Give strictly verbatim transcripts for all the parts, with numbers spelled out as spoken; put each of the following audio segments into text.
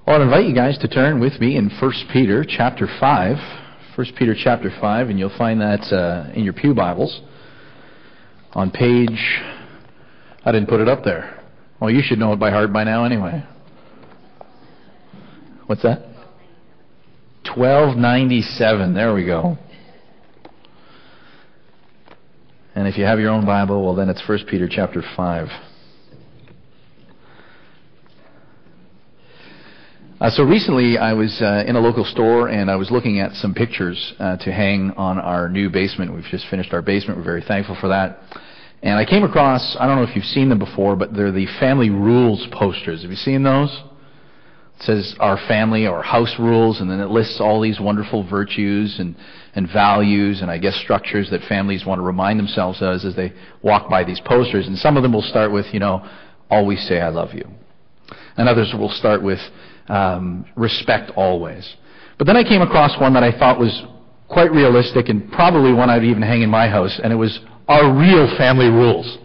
Well, I'd invite you guys to turn with me in First Peter chapter five. First Peter chapter five, and you'll find that uh, in your pew Bibles on page... I didn't put it up there. Well, you should know it by heart by now anyway. What's that? twelve ninety-seven. There we go. And if you have your own Bible, well, then it's First Peter chapter five. Uh, so recently I was uh, in a local store and I was looking at some pictures uh, to hang on our new basement. We've just finished our basement. We're very thankful for that. And I came across, I don't know if you've seen them before, but they're the family rules posters. Have you seen those? It says our family or house rules, and then it lists all these wonderful virtues and, and values and I guess structures that families want to remind themselves of as they walk by these posters. And some of them will start with, you know, always say I love you. And others will start with um, respect always. But then I came across one that I thought was quite realistic and probably one I'd even hang in my house, and it was our real family rules.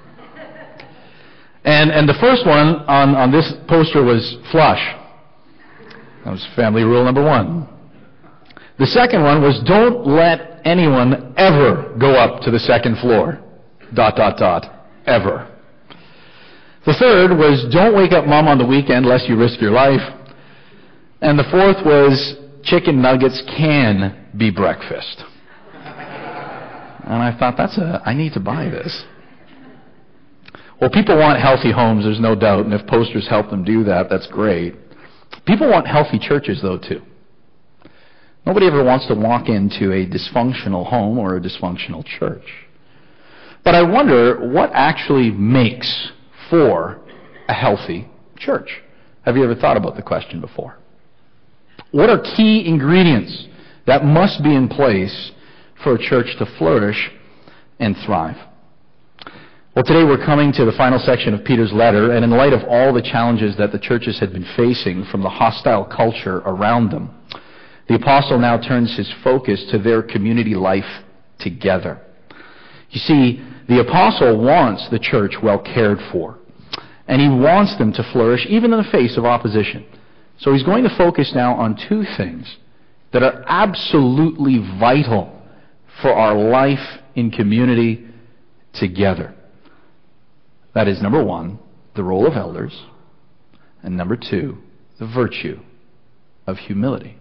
And and the first one on, on this poster was flush. That was family rule number one. The second one was don't let anyone ever go up to the second floor. Dot, dot, dot. Ever. The third was don't wake up mom on the weekend lest you risk your life. And the fourth was chicken nuggets can be breakfast. And I thought, that's a, I need to buy this. Well, people want healthy homes, there's no doubt, and if posters help them do that, that's great. People want healthy churches, though, too. Nobody ever wants to walk into a dysfunctional home or a dysfunctional church. But I wonder what actually makes for a healthy church. Have you ever thought about the question before? What are key ingredients that must be in place for a church to flourish and thrive? Well, today we're coming to the final section of Peter's letter, and in light of all the challenges that the churches had been facing from the hostile culture around them, the apostle now turns his focus to their community life together. You see, the apostle wants the church well cared for, and he wants them to flourish even in the face of opposition. So he's going to focus now on two things that are absolutely vital for our life in community together. That is, number one, the role of elders, and number two, the virtue of humility.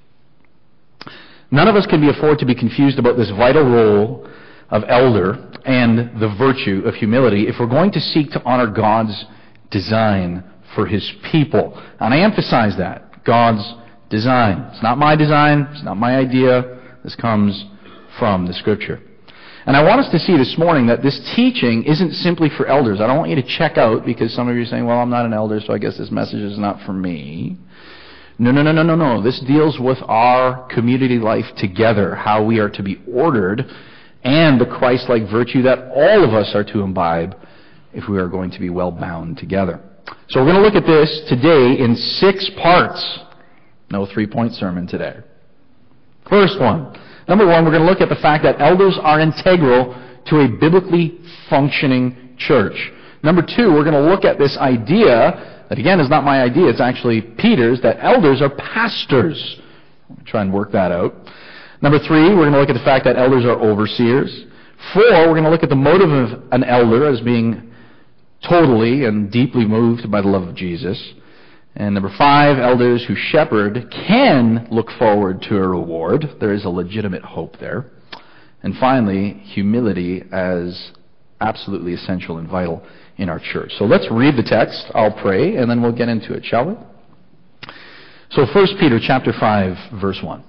None of us can be afford to be confused about this vital role of elder and the virtue of humility if we're going to seek to honor God's design for His people. And I emphasize that, God's design. It's not my design, it's not my idea, this comes from the Scripture. And I want us to see this morning that this teaching isn't simply for elders. I don't want you to check out because some of you are saying, well, I'm not an elder, so I guess this message is not for me. No, no, no, no, no, no. This deals with our community life together, how we are to be ordered, and the Christ-like virtue that all of us are to imbibe if we are going to be well bound together. So we're going to look at this today in six parts. No three-point sermon today. First one. Number one, we're going to look at the fact that elders are integral to a biblically functioning church. Number two, we're going to look at this idea, that again is not my idea, it's actually Peter's, that elders are pastors. I'll try and work that out. Number three, we're going to look at the fact that elders are overseers. Four, we're going to look at the motive of an elder as being totally and deeply moved by the love of Jesus. And number five, elders who shepherd can look forward to a reward. There is a legitimate hope there. And finally, humility as absolutely essential and vital in our church. So let's read the text. I'll pray, and then we'll get into it, shall we? So First Peter chapter five, verse one.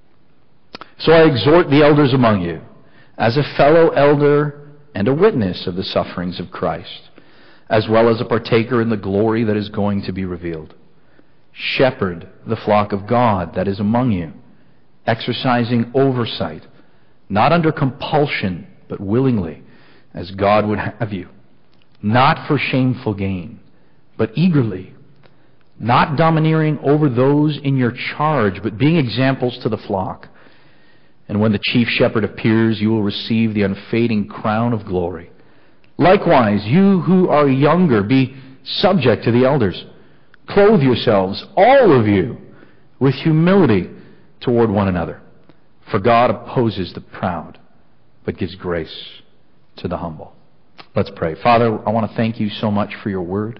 So I exhort the elders among you, as a fellow elder and a witness of the sufferings of Christ, as well as a partaker in the glory that is going to be revealed. Shepherd the flock of God that is among you, exercising oversight, not under compulsion, but willingly, as God would have you, not for shameful gain, but eagerly, not domineering over those in your charge, but being examples to the flock. And when the chief shepherd appears, you will receive the unfading crown of glory. Likewise, you who are younger, be subject to the elders. Clothe yourselves, all of you, with humility toward one another. For God opposes the proud, but gives grace to the humble. Let's pray. Father, I want to thank you so much for your word.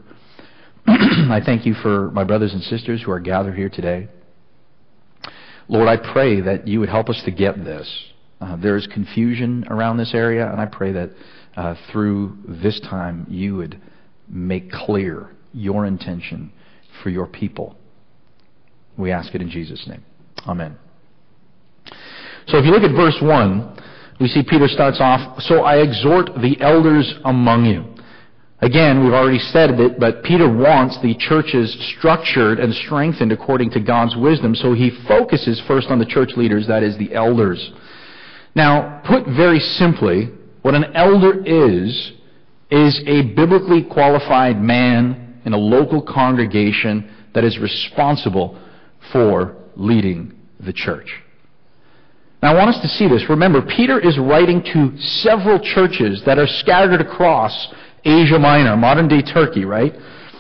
I thank you for my brothers and sisters who are gathered here today. Lord, I pray that you would help us to get this. Uh, there is confusion around this area, and I pray that uh, through this time you would make clear your intention for your people. We ask it in Jesus' name. Amen. So if you look at verse one, we see Peter starts off, "So I exhort the elders among you." Again, we've already said it, but Peter wants the churches structured and strengthened according to God's wisdom, so he focuses first on the church leaders, that is, the elders. Now, put very simply, what an elder is, is a biblically qualified man in a local congregation that is responsible for leading the church. Now, I want us to see this. Remember, Peter is writing to several churches that are scattered across Asia Minor, modern-day Turkey, right?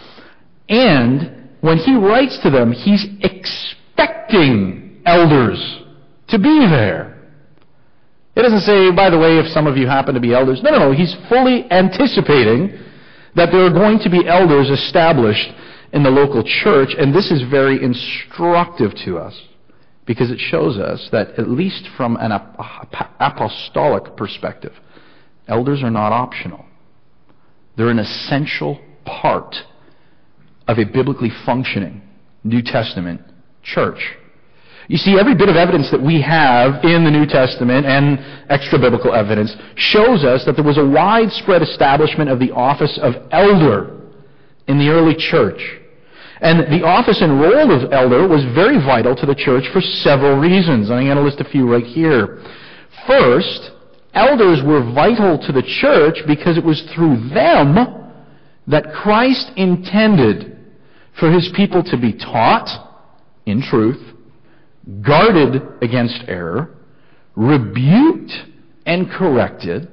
And when he writes to them, he's expecting elders to be there. It doesn't say, by the way, if some of you happen to be elders. No, no, no. He's fully anticipating that there are going to be elders established in the local church, and this is very instructive to us because it shows us that, at least from an apostolic perspective, elders are not optional. They're an essential part of a biblically functioning New Testament church. You see, every bit of evidence that we have in the New Testament and extra-biblical evidence shows us that there was a widespread establishment of the office of elder in the early church. And the office and role of elder was very vital to the church for several reasons. I'm going to list a few right here. First, elders were vital to the church because it was through them that Christ intended for his people to be taught in truth, guarded against error, rebuked and corrected,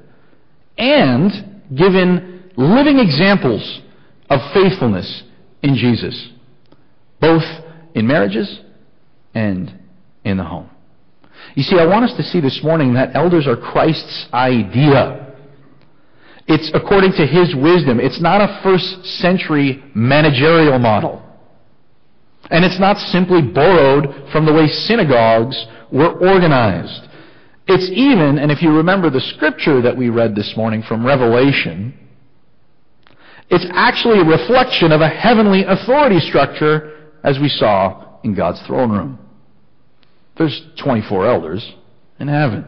and given living examples of faithfulness in Jesus, both in marriages and in the home. You see, I want us to see this morning that elders are Christ's idea. It's according to his wisdom. It's not a first century managerial model. And it's not simply borrowed from the way synagogues were organized. It's even, and if you remember the scripture that we read this morning from Revelation, it's actually a reflection of a heavenly authority structure as we saw in God's throne room. There's twenty-four elders in heaven.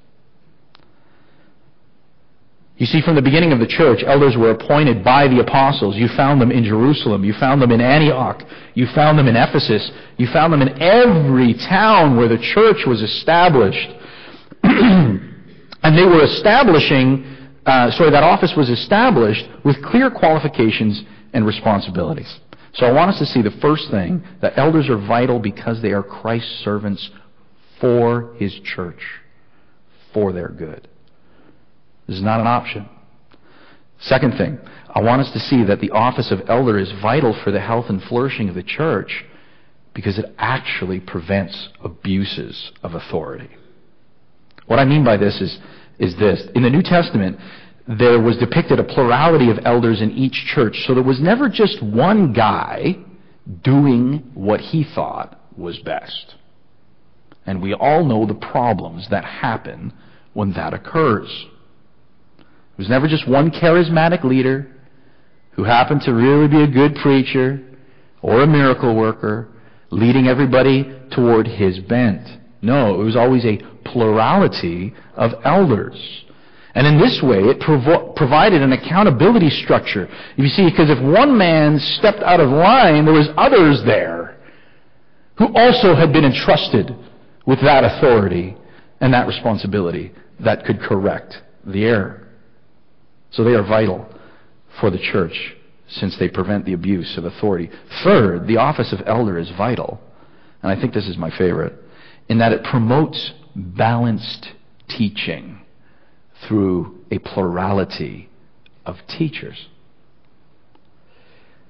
You see, from the beginning of the church, elders were appointed by the apostles. You found them in Jerusalem. You found them in Antioch. You found them in Ephesus. You found them in every town where the church was established. And they were establishing, uh, sorry, that office was established with clear qualifications and responsibilities. So I want us to see the first thing, that elders are vital because they are Christ's servants for his church, for their good. This is not an option. Second thing, I want us to see that the office of elder is vital for the health and flourishing of the church because it actually prevents abuses of authority. What I mean by this is, is this. In the New Testament, there was depicted a plurality of elders in each church, so there was never just one guy doing what he thought was best. And we all know the problems that happen when that occurs. It was never just one charismatic leader who happened to really be a good preacher or a miracle worker leading everybody toward his bent. No, it was always a plurality of elders. And in this way, it provo- provided an accountability structure. You see, because if one man stepped out of line, there was others there who also had been entrusted with that authority and that responsibility that could correct the error. So they are vital for the church since they prevent the abuse of authority. Third, the office of elder is vital, and I think this is my favorite, in that it promotes balanced teaching through a plurality of teachers.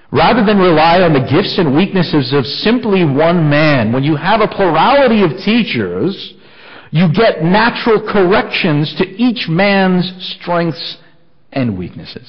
Rather than rely on the gifts and weaknesses of simply one man, when you have a plurality of teachers, you get natural corrections to each man's strengths and weaknesses.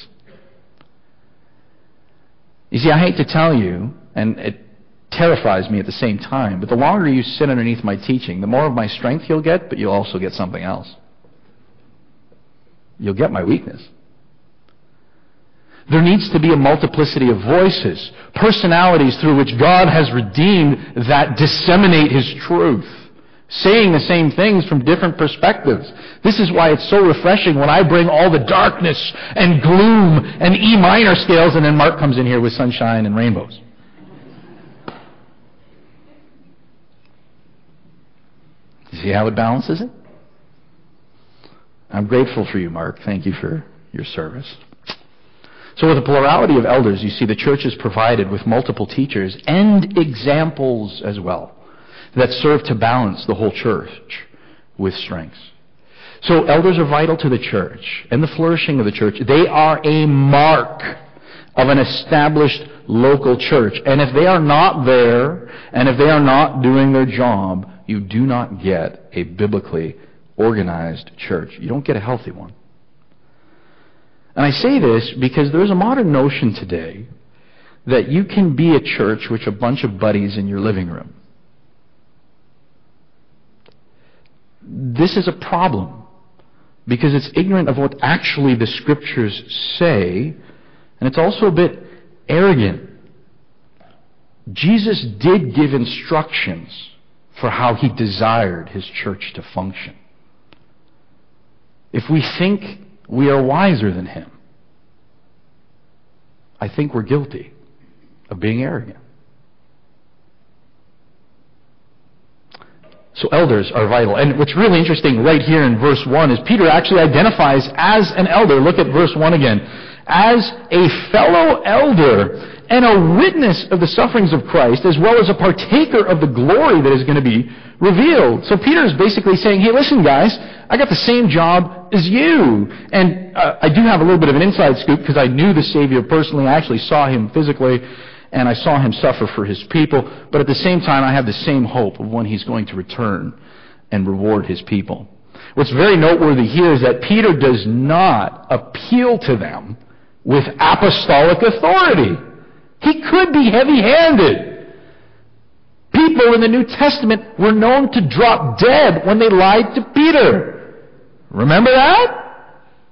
You see, I hate to tell you, and it terrifies me at the same time, but the longer you sit underneath my teaching, the more of my strength you'll get, but you'll also get something else. You'll get my weakness. There needs to be a multiplicity of voices, personalities through which God has redeemed that disseminate His truth, saying the same things from different perspectives. This is why it's so refreshing when I bring all the darkness and gloom and E minor scales, and then Mark comes in here with sunshine and rainbows. You see how it balances it? I'm grateful for you, Mark. Thank you for your service. So with a plurality of elders, you see the church is provided with multiple teachers and examples as well that serve to balance the whole church with strengths. So elders are vital to the church and the flourishing of the church. They are a mark of an established local church. And if they are not there, and if they are not doing their job, you do not get a biblically organized church. You don't get a healthy one. And I say this because there's a modern notion today that you can be a church with a bunch of buddies in your living room. This is a problem because it's ignorant of what actually the Scriptures say, and it's also a bit arrogant. Jesus did give instructions for how He desired His church to function. If we think we are wiser than Him, I think we're guilty of being arrogant. So elders are vital. And what's really interesting right here in verse one is Peter actually identifies as an elder. Look at verse one again. As a fellow elder and a witness of the sufferings of Christ, as well as a partaker of the glory that is going to be revealed. So Peter is basically saying, hey, listen, guys, I got the same job as you. And uh, I do have a little bit of an inside scoop because I knew the Savior personally. I actually saw Him physically, and I saw Him suffer for His people. But at the same time, I have the same hope of when He's going to return and reward His people. What's very noteworthy here is that Peter does not appeal to them with apostolic authority. He could be heavy-handed. People in the New Testament were known to drop dead when they lied to Peter. Remember that?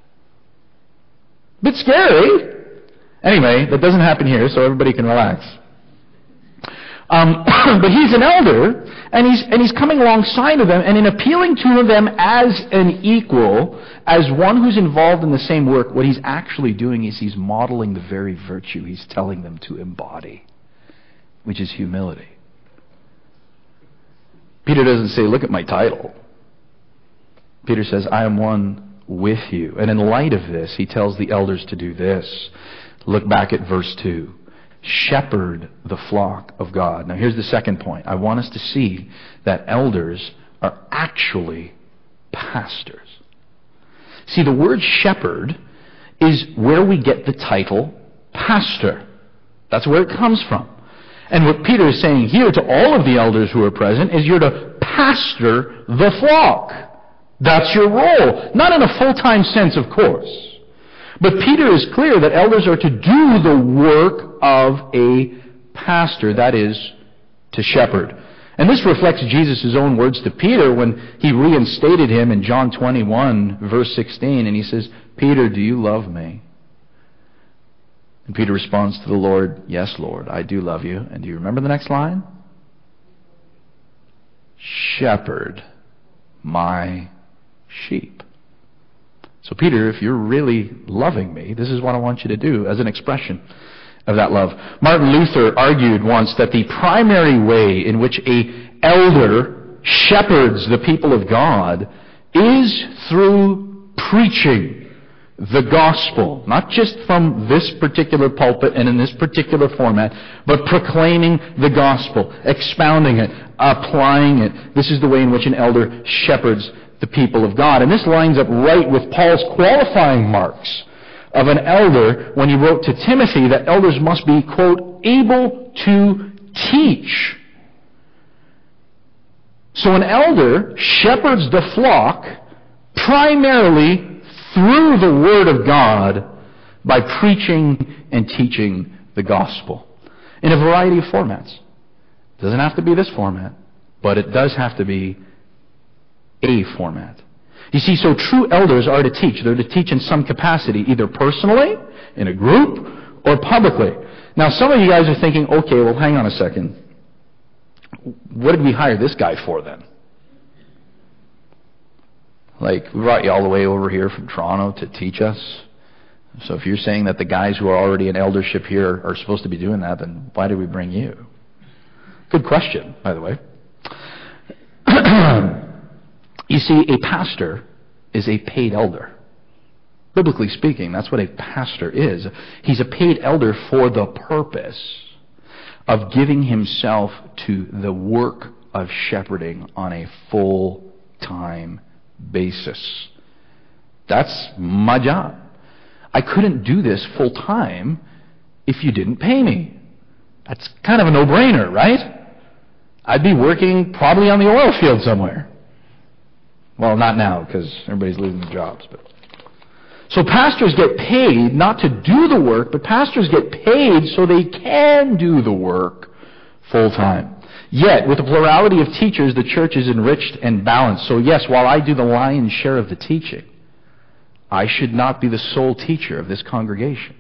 Bit scary. Anyway, that doesn't happen here, so everybody can relax. Um, but he's an elder, and he's and he's coming alongside of them, and in appealing to them as an equal, as one who's involved in the same work, what he's actually doing is he's modeling the very virtue he's telling them to embody, which is humility. Peter doesn't say, look at my title. Peter says, I am one with you. And in light of this, he tells the elders to do this. Look back at verse two. Shepherd the flock of God. Now here's the second point. I want us to see that elders are actually pastors. See, the word shepherd is where we get the title pastor. That's where it comes from. And what Peter is saying here to all of the elders who are present is you're to pastor the flock. That's your role. Not in a full-time sense, of course. But Peter is clear that elders are to do the work of a pastor, that is, to shepherd. And this reflects Jesus' own words to Peter when he reinstated him in John twenty-one, verse sixteen, and he says, Peter, do you love me? And Peter responds to the Lord, yes, Lord, I do love you. And do you remember the next line? Shepherd my sheep. So Peter, if you're really loving me, this is what I want you to do as an expression of that love. Martin Luther argued once that the primary way in which a elder shepherds the people of God is through preaching the gospel, not just from this particular pulpit and in this particular format, but proclaiming the gospel, expounding it, applying it. This is the way in which an elder shepherds the people of God. And this lines up right with Paul's qualifying marks of an elder when he wrote to Timothy that elders must be, quote, able to teach. So an elder shepherds the flock primarily through the Word of God by preaching and teaching the gospel in a variety of formats. It doesn't have to be this format, but it does have to be a format. You see, so true elders are to teach. They're to teach in some capacity, either personally, in a group, or publicly. Now, some of you guys are thinking, okay, well, hang on a second. What did we hire this guy for then? Like, we brought you all the way over here from Toronto to teach us. So if you're saying that the guys who are already in eldership here are supposed to be doing that, then why did we bring you? Good question, by the way. You see, a pastor is a paid elder. Biblically speaking, that's what a pastor is. He's a paid elder for the purpose of giving himself to the work of shepherding on a full-time basis. That's my job. I couldn't do this full-time if you didn't pay me. That's kind of a no-brainer, right? I'd be working probably on the oil field somewhere. Well, not now, because everybody's losing their jobs. But so pastors get paid not to do the work, but pastors get paid so they can do the work full-time. Yet, with the plurality of teachers, the church is enriched and balanced. So yes, while I do the lion's share of the teaching, I should not be the sole teacher of this congregation.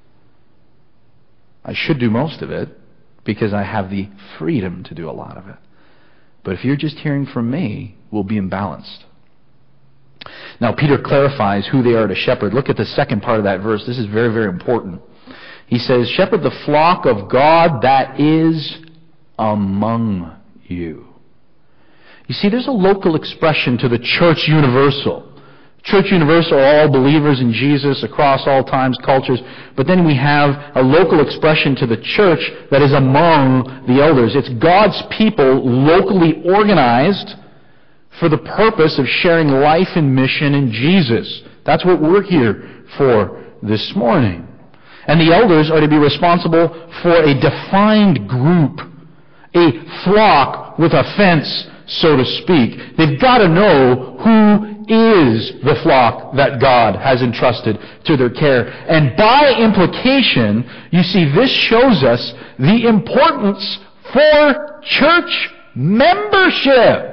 I should do most of it because I have the freedom to do a lot of it. But if you're just hearing from me, we'll be imbalanced. Now, Peter clarifies who they are to shepherd. Look at the second part of that verse. This is very, very important. He says, shepherd the flock of God that is among you. You see, there's a local expression to the church universal. Church universal are all believers in Jesus across all times, cultures. But then we have a local expression to the church that is among the elders. It's God's people locally organized for the purpose of sharing life and mission in Jesus. That's what we're here for this morning. And the elders are to be responsible for a defined group, a flock with a fence, so to speak. They've got to know who is the flock that God has entrusted to their care. And by implication, you see, this shows us the importance for church membership.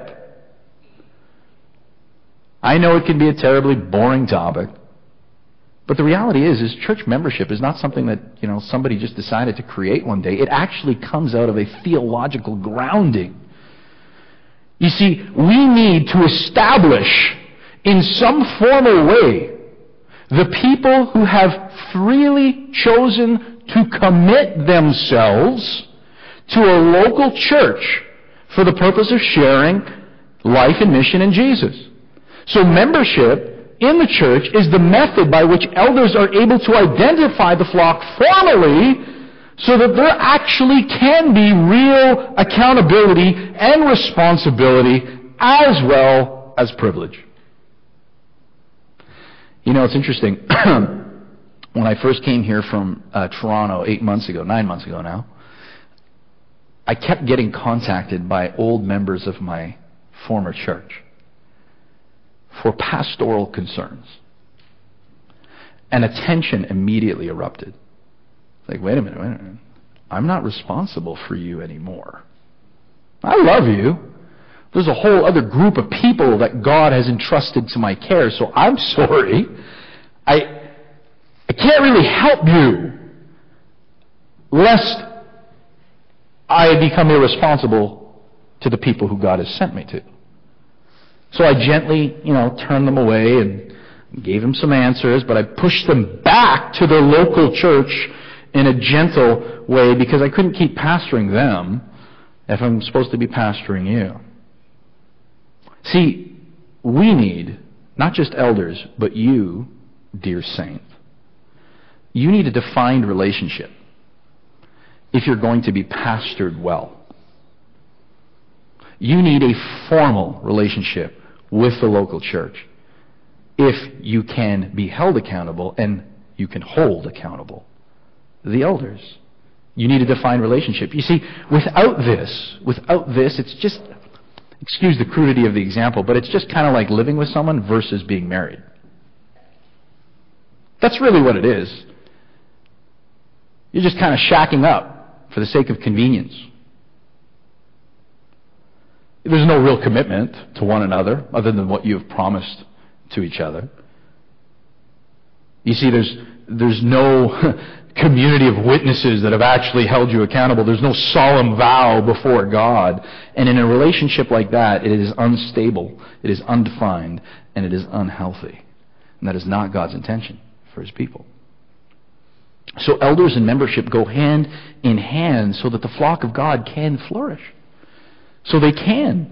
I know it can be a terribly boring topic, but the reality is, is church membership is not something that, you know, somebody just decided to create one day. It actually comes out of a theological grounding. You see, we need to establish in some formal way the people who have freely chosen to commit themselves to a local church for the purpose of sharing life and mission in Jesus. So membership in the church is the method by which elders are able to identify the flock formally so that there actually can be real accountability and responsibility as well as privilege. You know, it's interesting. When I first came here from uh, Toronto eight months ago, nine months ago now, I kept getting contacted by old members of my former church for pastoral concerns. And a tension immediately erupted. Like, wait a minute, wait a minute. I'm not responsible for you anymore. I love you. There's a whole other group of people that God has entrusted to my care, so I'm sorry. I, I can't really help you lest I become irresponsible to the people who God has sent me to. So I gently, you know, turned them away and gave them some answers, but I pushed them back to their local church in a gentle way because I couldn't keep pastoring them if I'm supposed to be pastoring you. See, we need not just elders, but you, dear saint. You need a defined relationship if you're going to be pastored well. You need a formal relationship with the local church if you can be held accountable and you can hold accountable the elders. You need a defined relationship. You see, without this, without this, it's just, excuse the crudity of the example, but it's just kind of like living with someone versus being married. That's really what it is. You're just kind of shacking up for the sake of convenience. There's no real commitment to one another other than what you have promised to each other. You see, there's there's no community of witnesses that have actually held you accountable. There's no solemn vow before God. And in a relationship like that, it is unstable, it is undefined, and it is unhealthy. And that is not God's intention for His people. So elders and membership go hand in hand so that the flock of God can flourish. So they can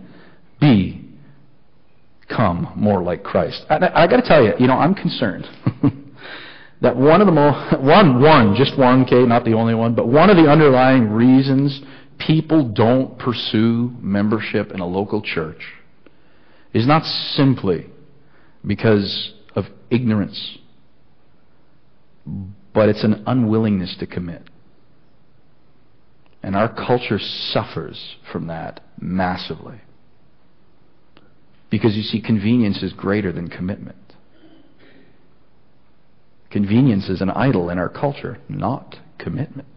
become more like Christ. I, I, I got to tell you, you know, I'm concerned that one of the most, one, one, just one, okay, not the only one, but one of the underlying reasons people don't pursue membership in a local church is not simply because of ignorance, but it's an unwillingness to commit. And our culture suffers from that massively. Because you see, convenience is greater than commitment. Convenience is an idol in our culture, not commitment.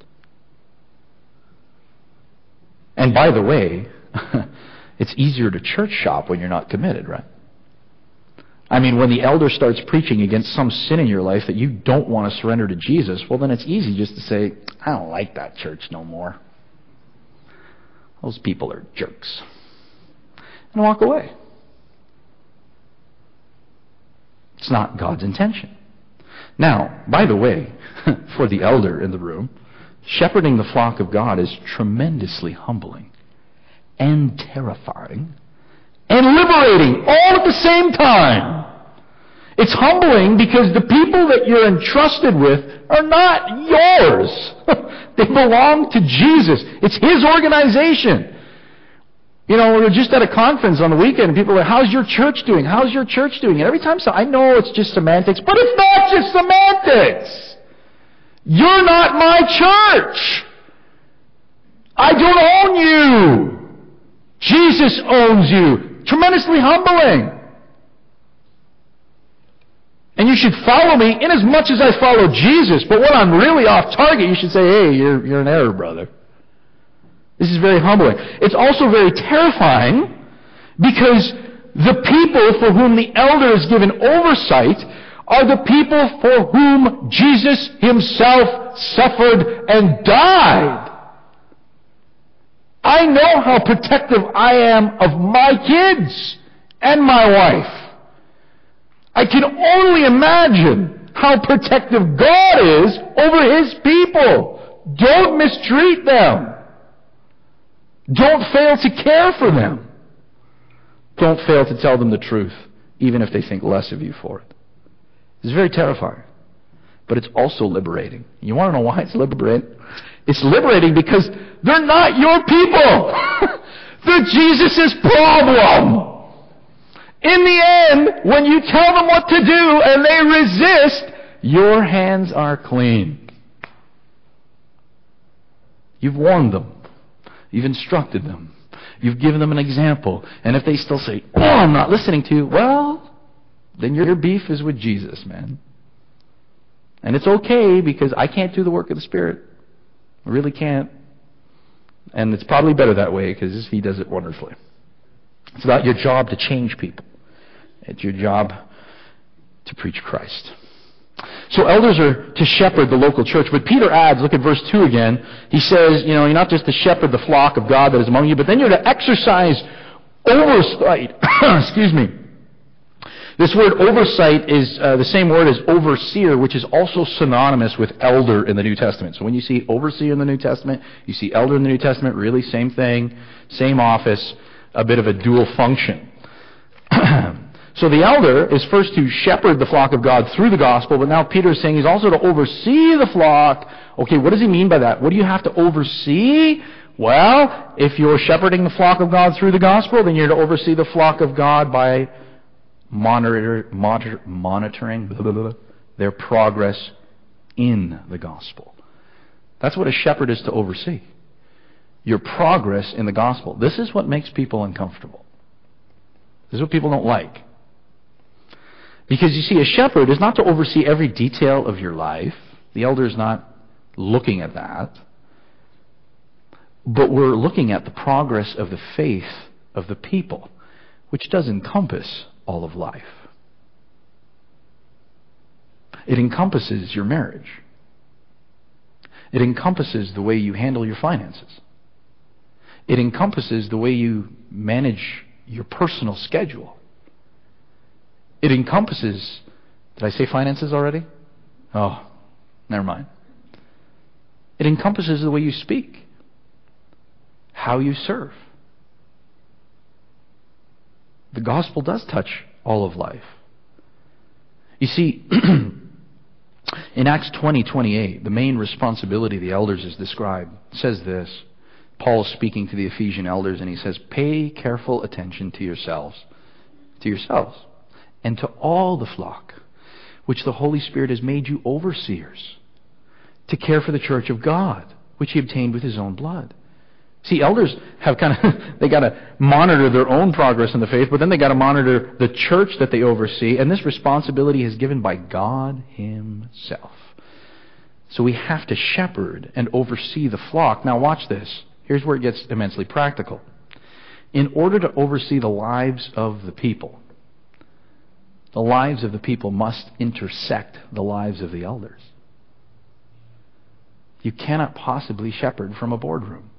And by the way, it's easier to church shop when you're not committed, right? I mean, when the elder starts preaching against some sin in your life that you don't want to surrender to Jesus, well, then it's easy just to say, I don't like that church no more. Those people are jerks. And walk away. It's not God's intention. Now, by the way, for the elder in the room, shepherding the flock of God is tremendously humbling and terrifying and liberating all at the same time. It's humbling because the people that you're entrusted with are not yours. They belong to Jesus. It's His organization. You know, we were just at a conference on the weekend and people are like, how's your church doing? How's your church doing? And every time so I know it's just semantics, but it's not just semantics. You're not my church. I don't own you. Jesus owns you. Tremendously humbling. And you should follow me in as much as I follow Jesus. But when I'm really off target, you should say, hey, you're, you're in error, brother. This is very humbling. It's also very terrifying because the people for whom the elder is given oversight are the people for whom Jesus Himself suffered and died. I know how protective I am of my kids and my wife. I can only imagine how protective God is over His people. Don't mistreat them. Don't fail to care for them. Don't fail to tell them the truth, even if they think less of you for it. It's very terrifying. But it's also liberating. You want to know why it's liberating? It's liberating because they're not your people. They're Jesus' problem. In the end, when you tell them what to do and they resist, your hands are clean. You've warned them. You've instructed them. You've given them an example. And if they still say, oh, I'm not listening to you, well, then your beef is with Jesus, man. And it's okay because I can't do the work of the Spirit. I really can't. And it's probably better that way because He does it wonderfully. It's not your job to change people. It's your job to preach Christ. So elders are to shepherd the local church. But Peter adds, look at verse two again. He says, you know, you're not just to shepherd the flock of God that is among you, but then you're to exercise oversight. Excuse me. This word oversight is uh, the same word as overseer, which is also synonymous with elder in the New Testament. So when you see overseer in the New Testament, you see elder in the New Testament, really same thing, same office, a bit of a dual function. So the elder is first to shepherd the flock of God through the gospel, but now Peter is saying he's also to oversee the flock. Okay, what does he mean by that? What do you have to oversee? Well, if you're shepherding the flock of God through the gospel, then you're to oversee the flock of God by monitor, monitor, monitoring blah, blah, blah, their progress in the gospel. That's what a shepherd is to oversee. Your progress in the gospel. This is what makes people uncomfortable. This is what people don't like. Because you see, a shepherd is not to oversee every detail of your life. The elder is not looking at that. But we're looking at the progress of the faith of the people, which does encompass all of life. It encompasses your marriage. It encompasses the way you handle your finances. It encompasses the way you manage your personal schedule. It encompasses, did I say finances already? Oh, never mind. It encompasses the way you speak, how you serve. The gospel does touch all of life. You see, in Acts twenty twenty-eight, the main responsibility of the elders is described. It says this. Paul is speaking to the Ephesian elders, and he says, pay careful attention to yourselves, to yourselves, and to all the flock, which the Holy Spirit has made you overseers, to care for the church of God, which he obtained with his own blood. See, elders have kind of, they got to monitor their own progress in the faith, but then they got to monitor the church that they oversee, and this responsibility is given by God himself. So we have to shepherd and oversee the flock. Now watch this. Here's where it gets immensely practical. In order to oversee the lives of the people, the lives of the people must intersect the lives of the elders. You cannot possibly shepherd from a boardroom.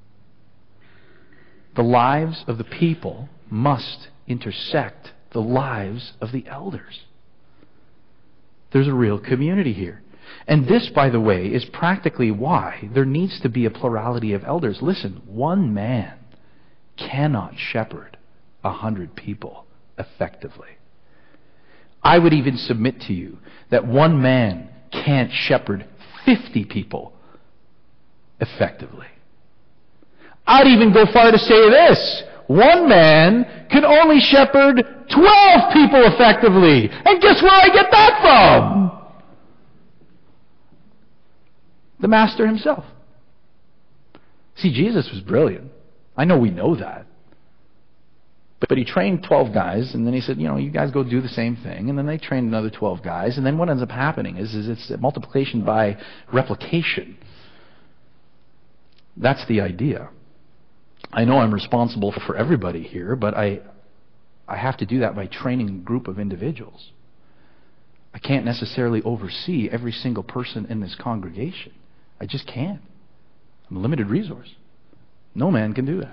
The lives of the people must intersect the lives of the elders. There's a real community here. And this, by the way, is practically why there needs to be a plurality of elders. Listen, one man cannot shepherd a hundred people effectively. I would even submit to you that one man can't shepherd fifty people effectively. I'd even go far to say this. One man can only shepherd twelve people effectively. And guess where I get that from? The Master himself. See, Jesus was brilliant. I know we know that. But he trained twelve guys, and then he said, you know, you guys go do the same thing. And then they trained another twelve guys. And then what ends up happening is, is it's multiplication by replication. That's the idea. I know I'm responsible for everybody here, but I, I have to do that by training a group of individuals. I can't necessarily oversee every single person in this congregation. I just can't. I'm a limited resource. No man can do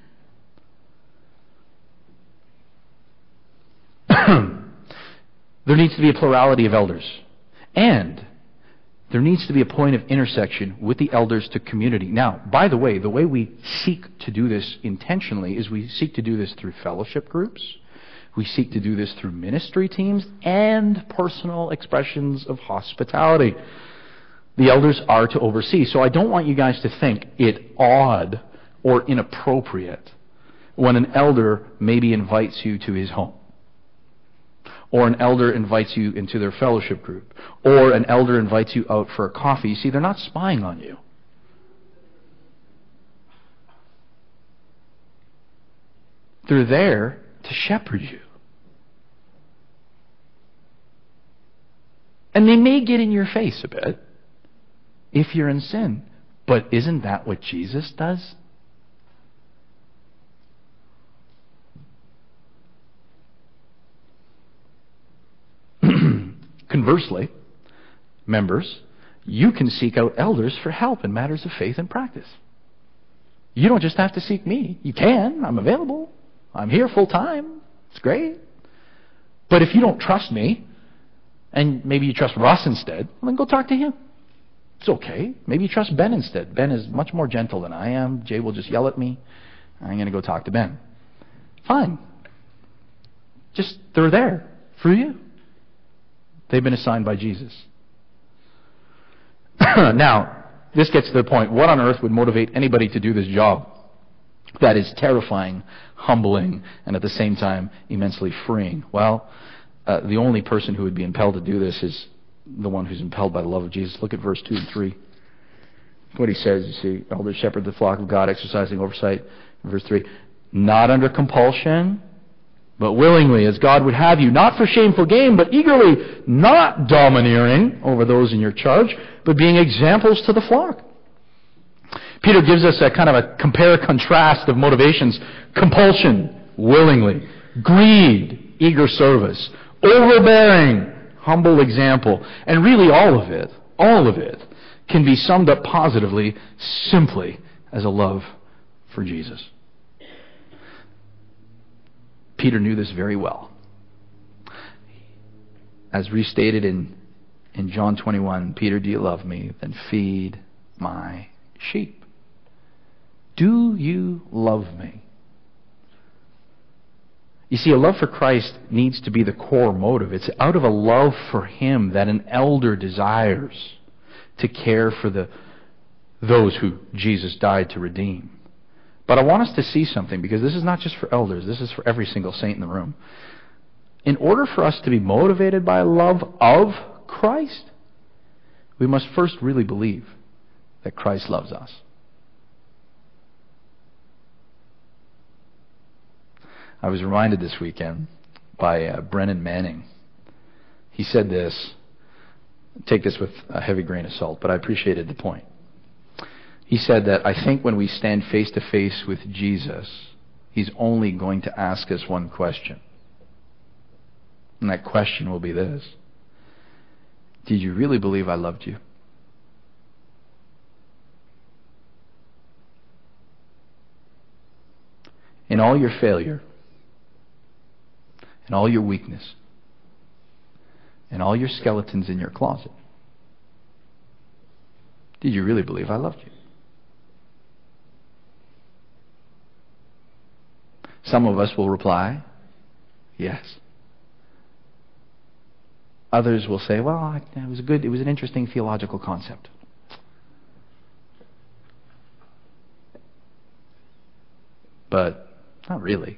that. There needs to be a plurality of elders. And there needs to be a point of intersection with the elders to community. Now, by the way, the way we seek to do this intentionally is we seek to do this through fellowship groups. We seek to do this through ministry teams and personal expressions of hospitality. The elders are to oversee. So I don't want you guys to think it odd or inappropriate when an elder maybe invites you to his home, or an elder invites you into their fellowship group, or an elder invites you out for a coffee. See, they're not spying on you. They're there to shepherd you. And they may get in your face a bit if you're in sin. But isn't that what Jesus does? Conversely, members, you can seek out elders for help in matters of faith and practice. You don't just have to seek me. You can. I'm available. I'm here full time. It's great. But if you don't trust me, and maybe you trust Ross instead, well, then go talk to him. It's okay. Maybe you trust Ben instead. Ben is much more gentle than I am. Jay will just yell at me. I'm going to go talk to Ben. Fine. Just, they're there for you. They've been assigned by Jesus. Now, this gets to the point. What on earth would motivate anybody to do this job that is terrifying, humbling, and at the same time immensely freeing? Well, uh, the only person who would be impelled to do this is the one who's impelled by the love of Jesus. Look at verse two and three. What he says, you see, elder shepherd the flock of God, exercising oversight. Verse three, not under compulsion, but willingly, as God would have you, not for shameful gain, but eagerly, not domineering over those in your charge, but being examples to the flock. Peter gives us a kind of a compare-contrast of motivations. Compulsion, willingly. Greed, eager service. Overbearing, humble example. And really all of it, all of it, can be summed up positively, simply as a love for Jesus. Peter knew this very well. As restated in, in John twenty-one, Peter, do you love me? Then feed my sheep. Do you love me? You see, a love for Christ needs to be the core motive. It's out of a love for Him that an elder desires to care for the those who Jesus died to redeem. But I want us to see something, because this is not just for elders, this is for every single saint in the room. In order for us to be motivated by love of Christ, we must first really believe that Christ loves us. I was reminded this weekend by uh, Brennan Manning. He said this. Take this with a heavy grain of salt, but I appreciated the point. He said that I think when we stand face to face with Jesus, He's only going to ask us one question. And that question will be this: did you really believe I loved you? In all your failure, in all your weakness, in all your skeletons in your closet, did you really believe I loved you? Some of us will reply, yes. Others will say, well, it was a good, it was an interesting theological concept. But not really.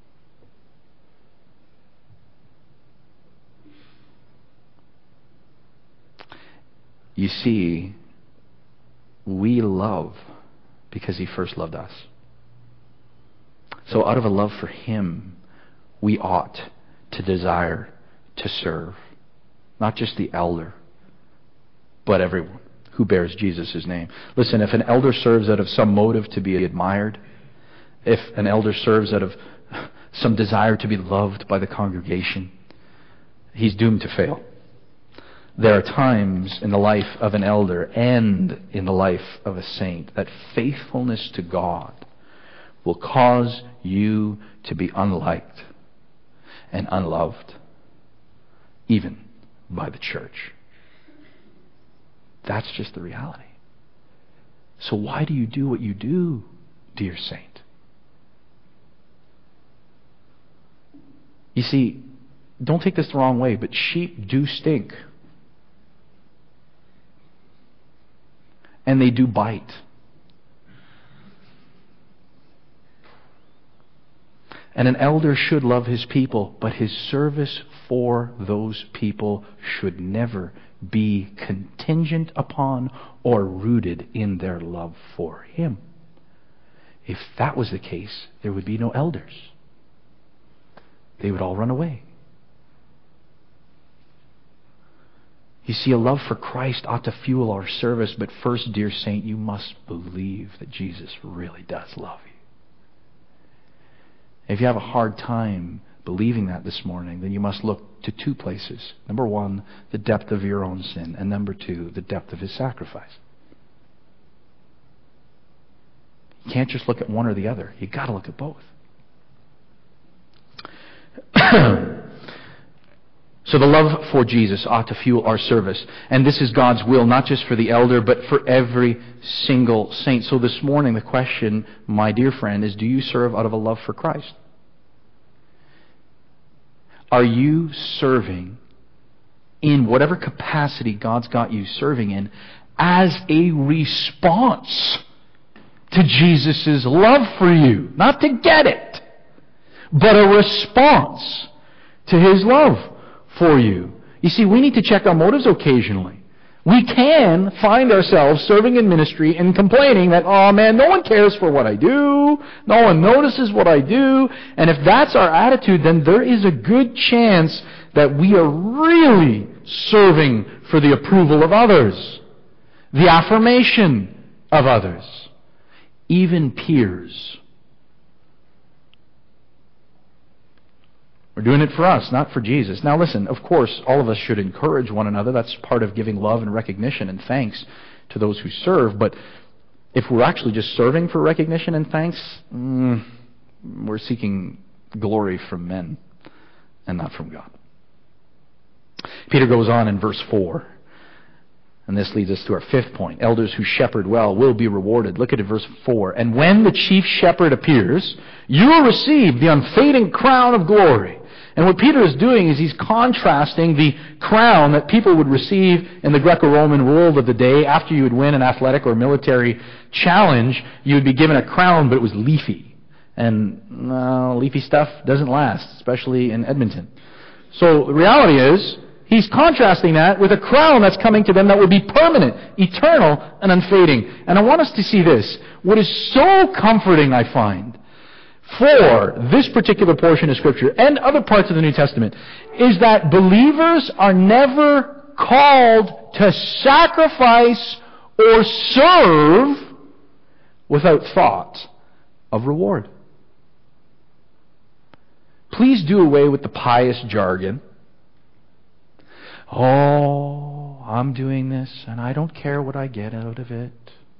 You see, we love because He first loved us. So out of a love for Him, we ought to desire to serve. Not just the elder, but everyone who bears Jesus' name. Listen, if an elder serves out of some motive to be admired, if an elder serves out of some desire to be loved by the congregation, he's doomed to fail. There are times in the life of an elder and in the life of a saint that faithfulness to God will cause you to be unliked and unloved, even by the church. That's just the reality. So why do you do what you do, dear saint? You see, don't take this the wrong way, but sheep do stink. And they do bite. And an elder should love his people, but his service for those people should never be contingent upon or rooted in their love for him. If that was the case, there would be no elders. They would all run away. You see, a love for Christ ought to fuel our service, but first, dear saint, you must believe that Jesus really does love you. If you have a hard time believing that this morning, then you must look to two places. Number one, the depth of your own sin, and number two, the depth of His sacrifice. You can't just look at one or the other. You've got to look at both. So the love for Jesus ought to fuel our service. And this is God's will, not just for the elder, but for every single saint. So this morning, the question, my dear friend, is, do you serve out of a love for Christ? Are you serving in whatever capacity God's got you serving in as a response to Jesus' love for you? Not to get it, but a response to His love for you. You see, we need to check our motives occasionally. We can find ourselves serving in ministry and complaining that, oh man, no one cares for what I do. No one notices what I do. And if that's our attitude, then there is a good chance that we are really serving for the approval of others, the affirmation of others, even peers. We're doing it for us, not for Jesus. Now listen, of course, all of us should encourage one another. That's part of giving love and recognition and thanks to those who serve. But if we're actually just serving for recognition and thanks, mm, we're seeking glory from men and not from God. Peter goes on in verse four. And this leads us to our fifth point. Elders who shepherd well will be rewarded. Look at it, verse four. And when the chief shepherd appears, you will receive the unfading crown of glory. And what Peter is doing is he's contrasting the crown that people would receive in the Greco-Roman world of the day. After you would win an athletic or military challenge, you would be given a crown, but it was leafy. And uh, leafy stuff doesn't last, especially in Edmonton. So the reality is, he's contrasting that with a crown that's coming to them that will be permanent, eternal, and unfading. And I want us to see this. What is so comforting, I find, for this particular portion of Scripture and other parts of the New Testament is that believers are never called to sacrifice or serve without thought of reward. Please do away with the pious jargon. Oh, I'm doing this, and I don't care what I get out of it.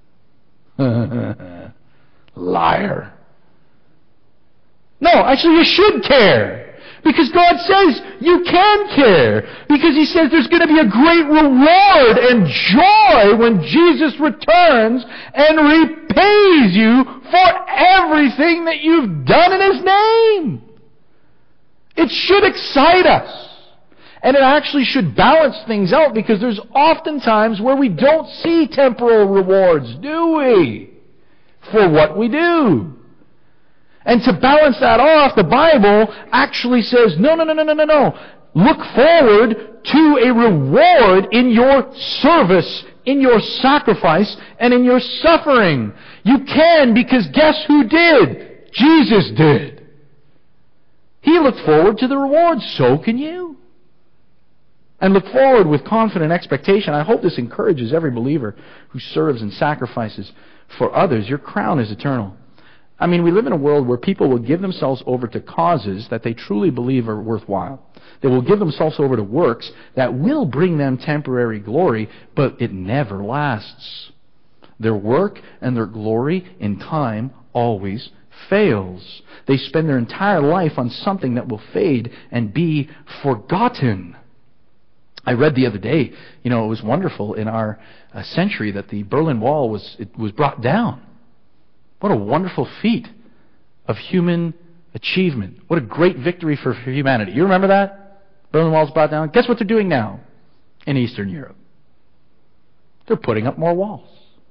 Liar. No, actually you should care. Because God says you can care. Because He says there's going to be a great reward and joy when Jesus returns and repays you for everything that you've done in His name. It should excite us. And it actually should balance things out, because there's often times where we don't see temporal rewards, do we? For what we do. And to balance that off, the Bible actually says, no, no, no, no, no, no, no. Look forward to a reward in your service, in your sacrifice, and in your suffering. You can, because guess who did? Jesus did. He looked forward to the reward. So can you. And look forward with confident expectation. I hope this encourages every believer who serves and sacrifices for others. Your crown is eternal. I mean, we live in a world where people will give themselves over to causes that they truly believe are worthwhile. They will give themselves over to works that will bring them temporary glory, but it never lasts. Their work and their glory in time always fails. They spend their entire life on something that will fade and be forgotten. I read the other day, you know, it was wonderful in our uh, century that the Berlin Wall was it was brought down. What a wonderful feat of human achievement. What a great victory for, for humanity. You remember that? Berlin Wall's brought down. Guess what they're doing now in Eastern Europe? They're putting up more walls.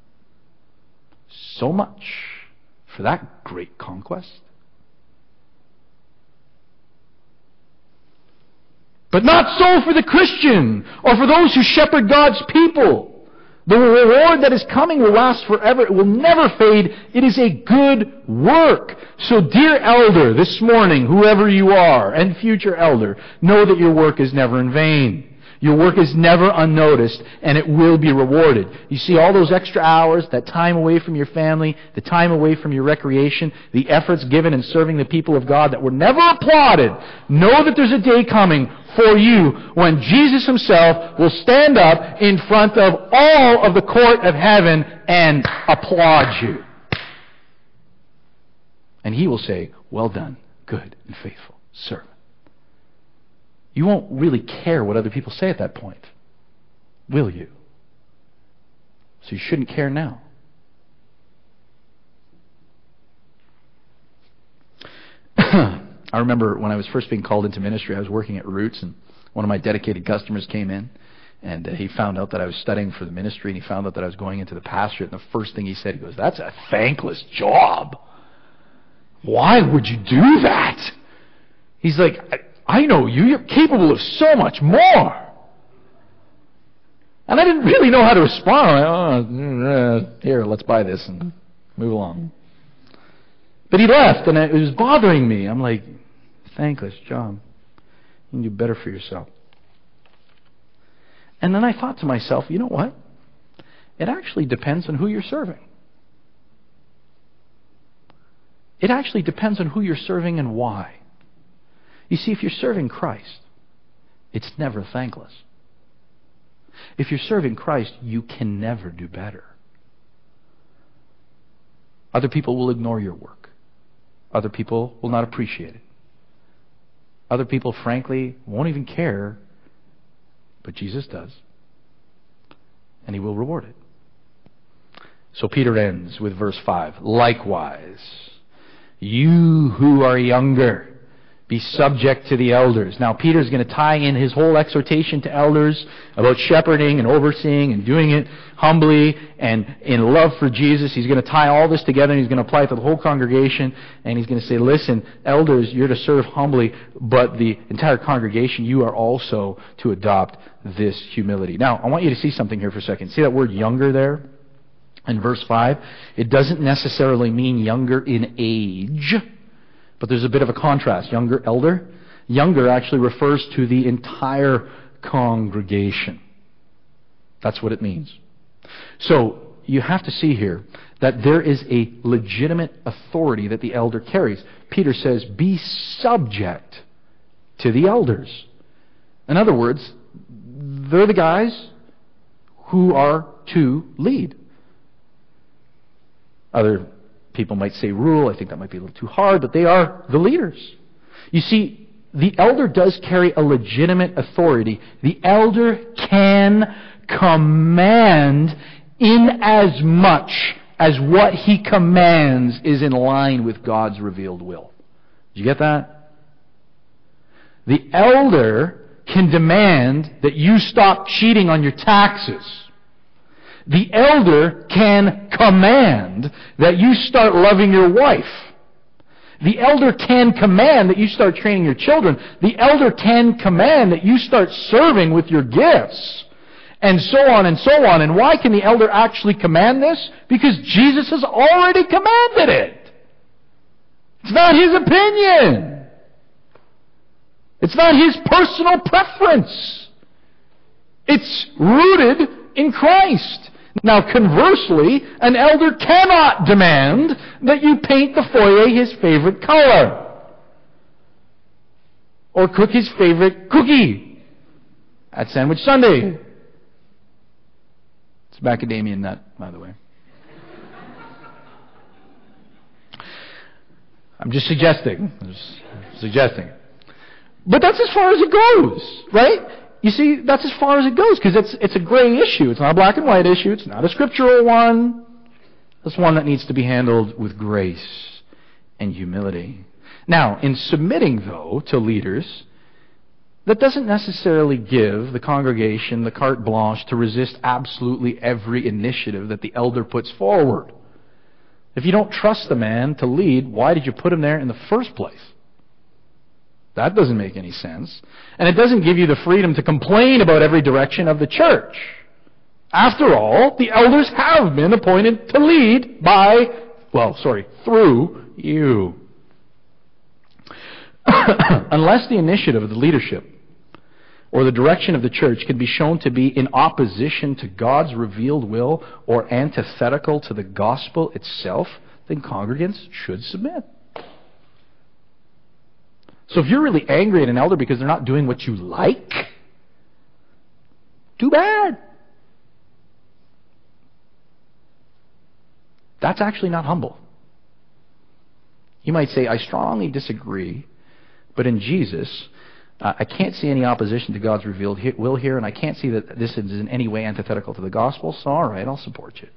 So much for that great conquest. But not so for the Christian or for those who shepherd God's people. The reward that is coming will last forever. It will never fade. It is a good work. So dear elder, this morning, whoever you are, and future elder, know that your work is never in vain. Your work is never unnoticed, and it will be rewarded. You see, all those extra hours, that time away from your family, the time away from your recreation, the efforts given in serving the people of God that were never applauded, know that there's a day coming for you when Jesus Himself will stand up in front of all of the court of heaven and applaud you. And He will say, well done, good and faithful servant. You won't really care what other people say at that point, will you? So you shouldn't care now. I remember when I was first being called into ministry, I was working at Roots, and one of my dedicated customers came in, and uh, he found out that I was studying for the ministry, and he found out that I was going into the pastorate, and the first thing he said, he goes, that's a thankless job. Why would you do that? He's like, I, I know you, you're capable of so much more. And I didn't really know how to respond. I'm like, oh, here, let's buy this and move along. But he left, and it was bothering me. I'm like, thankless job. You can do better for yourself. And then I thought to myself, you know what? It actually depends on who you're serving. It actually depends on who you're serving and why. You see, if you're serving Christ, it's never thankless. If you're serving Christ, you can never do better. Other people will ignore your work. Other people will not appreciate it. Other people, frankly, won't even care, but Jesus does. And He will reward it. So Peter ends with verse five. Likewise, you who are younger, be subject to the elders. Now, Peter's going to tie in his whole exhortation to elders about shepherding and overseeing and doing it humbly and in love for Jesus. He's going to tie all this together and he's going to apply it to the whole congregation. And he's going to say, listen, elders, you're to serve humbly, but the entire congregation, you are also to adopt this humility. Now, I want you to see something here for a second. See that word younger there? In verse five, it doesn't necessarily mean younger in age, but there's a bit of a contrast. Younger, elder. Younger actually refers to the entire congregation. That's what it means. So, you have to see here that there is a legitimate authority that the elder carries. Peter says, be subject to the elders. In other words, they're the guys who are to lead. Other people might say rule. I think that might be a little too hard, but they are the leaders. You see, the elder does carry a legitimate authority. The elder can command in as much as what he commands is in line with God's revealed will. Did you get that? The elder can demand that you stop cheating on your taxes. The elder can command that you start loving your wife. The elder can command that you start training your children. The elder can command that you start serving with your gifts. And so on and so on. And why can the elder actually command this? Because Jesus has already commanded it. It's not his opinion. It's not his personal preference. It's rooted in Christ. Now, conversely, an elder cannot demand that you paint the foyer his favorite color or cook his favorite cookie at Sandwich Sunday. It's macadamia nut, by the way. I'm just suggesting. I'm just suggesting. But that's as far as it goes, right? You see, that's as far as it goes, because it's, it's a gray issue. It's not a black and white issue. It's not a scriptural one. It's one that needs to be handled with grace and humility. Now, in submitting, though, to leaders, that doesn't necessarily give the congregation the carte blanche to resist absolutely every initiative that the elder puts forward. If you don't trust the man to lead, why did you put him there in the first place? That doesn't make any sense. And it doesn't give you the freedom to complain about every direction of the church. After all, the elders have been appointed to lead by, well, sorry, through you. Unless the initiative of the leadership or the direction of the church can be shown to be in opposition to God's revealed will or antithetical to the gospel itself, then congregants should submit. So if you're really angry at an elder because they're not doing what you like, too bad. That's actually not humble. You might say, I strongly disagree, but in Jesus, uh, I can't see any opposition to God's revealed will here, and I can't see that this is in any way antithetical to the gospel, so all right, I'll support you.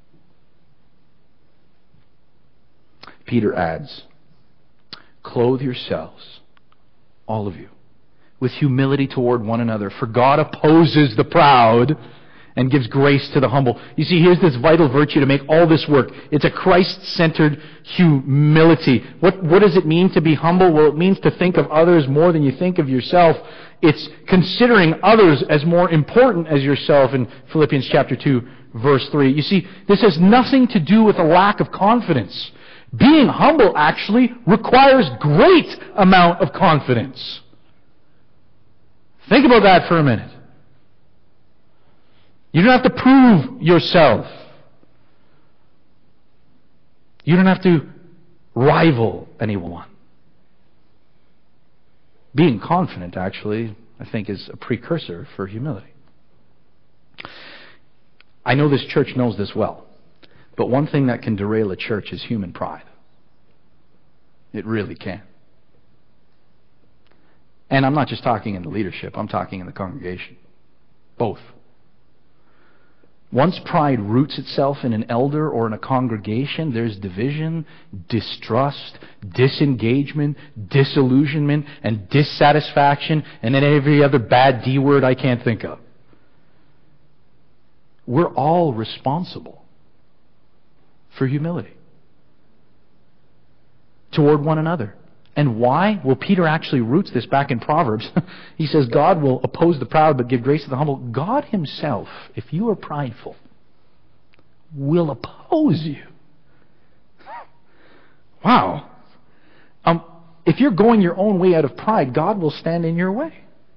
Peter adds, clothe yourselves, all of you, with humility toward one another. For God opposes the proud and gives grace to the humble. You see, here's this vital virtue to make all this work. It's a Christ-centered humility. What, what does it mean to be humble? Well, it means to think of others more than you think of yourself. It's considering others as more important as yourself in Philippians chapter two, verse three. You see, this has nothing to do with a lack of confidence. Being humble actually requires great amount of confidence. Think about that for a minute. You don't have to prove yourself. You don't have to rival anyone. Being confident, actually, I think, is a precursor for humility. I know this church knows this well, but one thing that can derail a church is human pride. It really can. And I'm not just talking in the leadership, I'm talking in the congregation. Both. Once pride roots itself in an elder or in a congregation, there's division, distrust, disengagement, disillusionment, and dissatisfaction, and then every other bad D word I can't think of. We're all responsible for humility toward one another. And why? Well, Peter actually roots this back in Proverbs. He says, God will oppose the proud but give grace to the humble. God himself, if you are prideful, will oppose you. Wow. Um, if you're going your own way out of pride, God will stand in your way.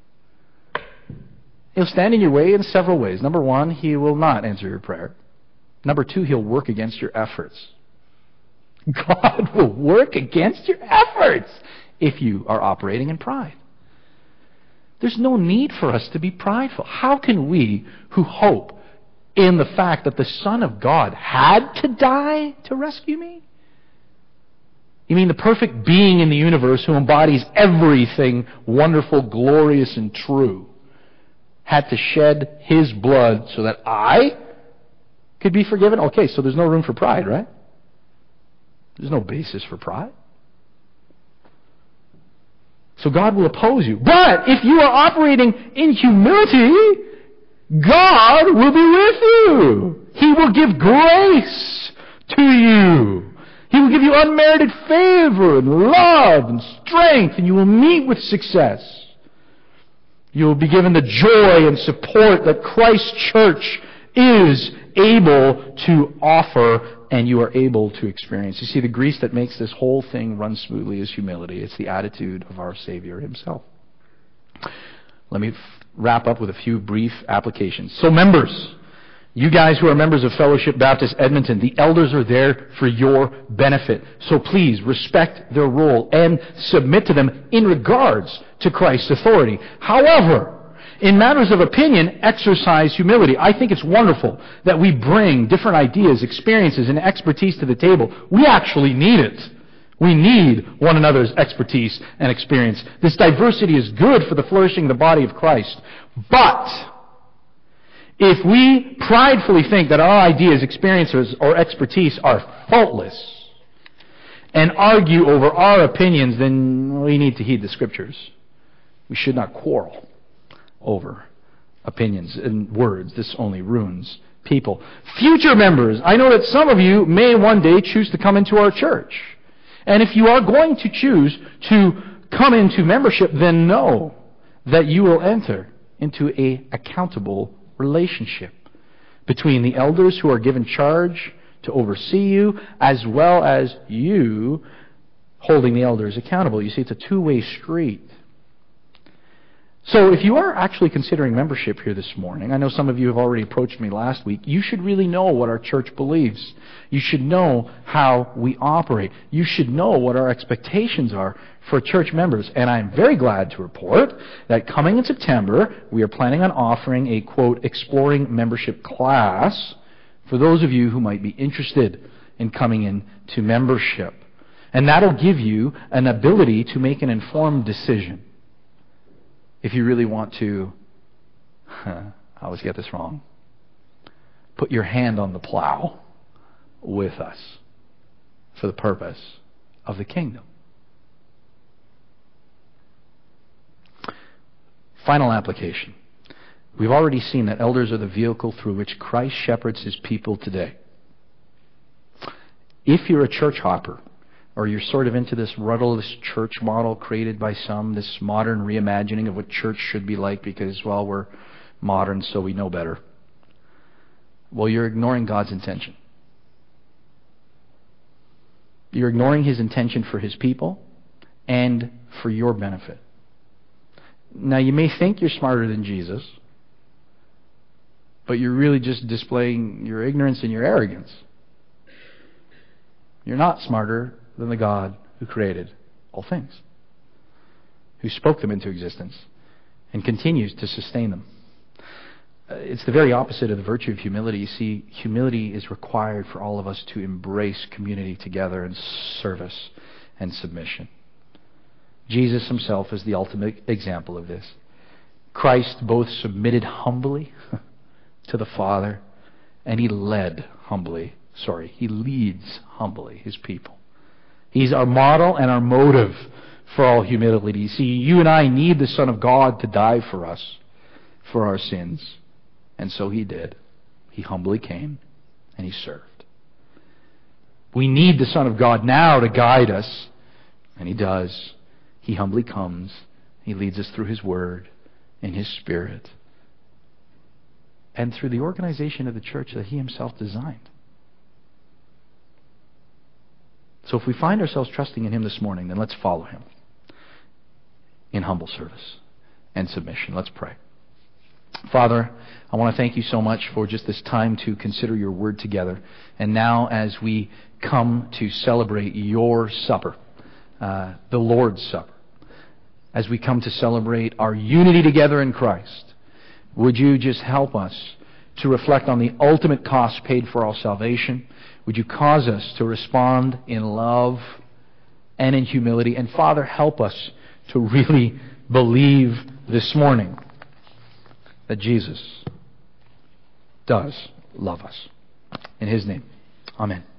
He'll stand in your way in several ways. Number one, he will not answer your prayer. Number two, he'll work against your efforts. God will work against your efforts if you are operating in pride. There's no need for us to be prideful. How can we, who hope in the fact that the Son of God had to die to rescue me? You mean the perfect being in the universe who embodies everything wonderful, glorious, and true had to shed his blood so that I could be forgiven? Okay, so there's no room for pride, right? There's no basis for pride. So God will oppose you. But if you are operating in humility, God will be with you. He will give grace to you. He will give you unmerited favor and love and strength, and you will meet with success. You will be given the joy and support that Christ's church is able to offer and you are able to experience. You see, the grease that makes this whole thing run smoothly is humility. It's the attitude of our Savior himself. Let me f- wrap up with a few brief applications. So members, you guys who are members of Fellowship Baptist Edmonton, the elders are there for your benefit. So please respect their role and submit to them in regards to Christ's authority. However, in matters of opinion, exercise humility. I think it's wonderful that we bring different ideas, experiences, and expertise to the table. We actually need it. We need one another's expertise and experience. This diversity is good for the flourishing of the body of Christ. But if we pridefully think that our ideas, experiences, or expertise are faultless and argue over our opinions, then we need to heed the Scriptures. We should not quarrel over opinions and words. This only ruins people. Future members, I know that some of you may one day choose to come into our church. And if you are going to choose to come into membership, then know that you will enter into a accountable relationship between the elders who are given charge to oversee you, as well as you holding the elders accountable. You see, it's a two-way street. So if you are actually considering membership here this morning, I know some of you have already approached me last week, you should really know what our church believes. You should know how we operate. You should know what our expectations are for church members. And I'm very glad to report that coming in September, we are planning on offering a, quote, exploring membership class for those of you who might be interested in coming into membership. And that'll give you an ability to make an informed decision. If you really want to, I always get this wrong, put your hand on the plow with us for the purpose of the kingdom. Final application. We've already seen that elders are the vehicle through which Christ shepherds His people today. If you're a church hopper, or you're sort of into this rudderless church model created by some, this modern reimagining of what church should be like because, well, we're modern so we know better, well, you're ignoring God's intention. You're ignoring His intention for His people and for your benefit. Now, you may think you're smarter than Jesus, but you're really just displaying your ignorance and your arrogance. You're not smarter than the God who created all things, who spoke them into existence and continues to sustain them. Uh, it's the very opposite of the virtue of humility. You see, humility is required for all of us to embrace community together and service and submission. Jesus Himself is the ultimate example of this. Christ both submitted humbly to the Father, and He led humbly, sorry, He leads humbly His people. He's our model and our motive for all humility. You see, you and I need the Son of God to die for us, for our sins. And so He did. He humbly came and He served. We need the Son of God now to guide us, and He does. He humbly comes. He leads us through His Word and His Spirit, and through the organization of the church that He Himself designed. So if we find ourselves trusting in Him this morning, then let's follow Him in humble service and submission. Let's pray. Father, I want to thank You so much for just this time to consider Your Word together. And now as we come to celebrate Your supper, uh, the Lord's Supper, as we come to celebrate our unity together in Christ, would You just help us to reflect on the ultimate cost paid for our salvation? Would You cause us to respond in love and in humility? And Father, help us to really believe this morning that Jesus does love us. In His name, amen.